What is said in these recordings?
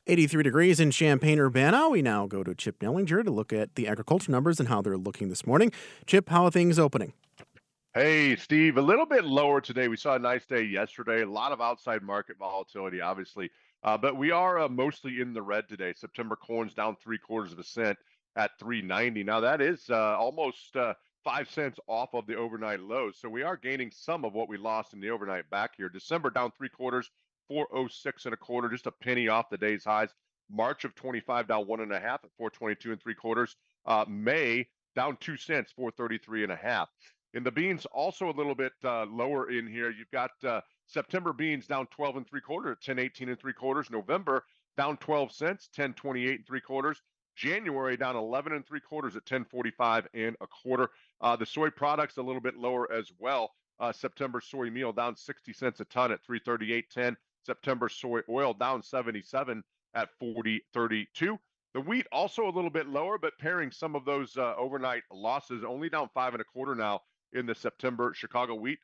83 degrees in Champaign-Urbana. We now go to Chip Nellinger to look at the agriculture numbers and how they're looking this morning. Chip, how are things opening? Hey, Steve, a little bit lower today. We saw a nice day yesterday. A lot of outside market volatility, obviously, but we are mostly in the red today. September corn's down 0.75 cents at 3.90. Now that is almost 5 cents off of the overnight lows. So we are gaining some of what we lost in the overnight back here. December down 0.75, 406 1/4, just a penny off the day's highs. March of 25 down 1.5 at 422 3/4. May down 2 cents, 433 1/2. In the beans, also a little bit lower in here. You've got September beans down 12 3/4 at 1018 3/4. November down 12 cents, 1028 3/4. January down 11 3/4 at 1045 1/4. The soy products a little bit lower as well. September soy meal down 60 cents a ton at 338.10. September soy oil down 77 at 40.32. The wheat also a little bit lower, but pairing some of those overnight losses, only down 5 1/4 now in the September Chicago wheat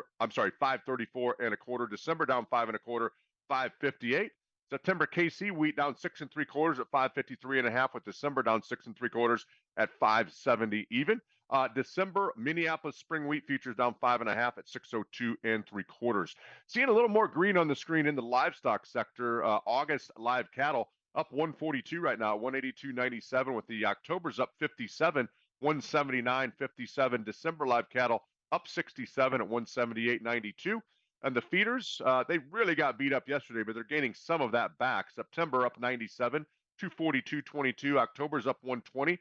534 1/4. December down 5 1/4, 558. September KC wheat down 6 3/4 at 553 1/2, with December down 6 3/4 at 570 even. December Minneapolis spring wheat futures down 5.5 at 602 3/4. Seeing a little more green on the screen in the livestock sector. August live cattle up 142 right now, 182.97, with the October's up 57, 179.57. December live cattle up 67 at 178.92. And the feeders, they really got beat up yesterday, but they're gaining some of that back. September up 97, 242.22. October's up 120,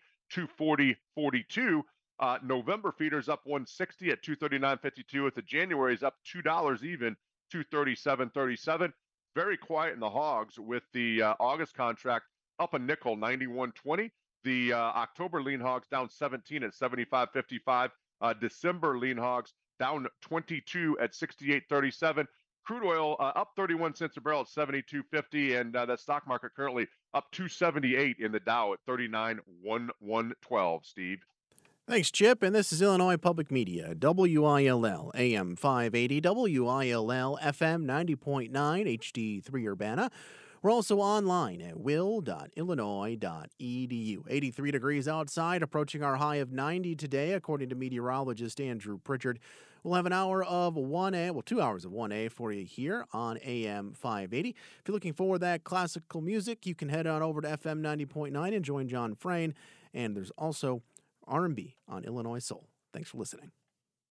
240.42. November feeders up 160 at 239.52. With the January's up $2 even, 237.37. Very quiet in the hogs, with the August contract up a nickel, 91.20. The October lean hogs down 17 at 75.55. December lean hogs down 22 at 68.37. Crude oil up 31 cents a barrel at 72.50, and the stock market currently up 278 in the Dow at 39,112. Steve. Thanks, Chip. And this is Illinois Public Media, WILL, AM 580, WILL, FM 90.9, HD3 Urbana. We're also online at will.illinois.edu. 83 degrees outside, approaching our high of 90 today, according to meteorologist Andrew Pritchard. We'll have an hour of 1A, well, 2 hours of 1A for you here on AM 580. If you're looking for that classical music, you can head on over to FM 90.9 and join John Frayne. And there's also R&B on Illinois Soul. Thanks for listening.